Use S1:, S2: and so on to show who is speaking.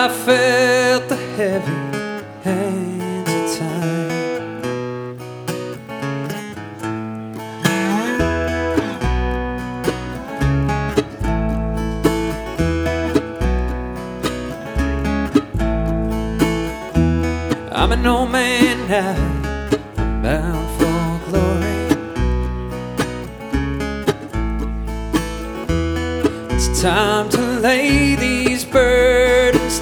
S1: I felt the heavy hands of time. I'm an old man now, I'm bound for glory. It's time to lay these burdens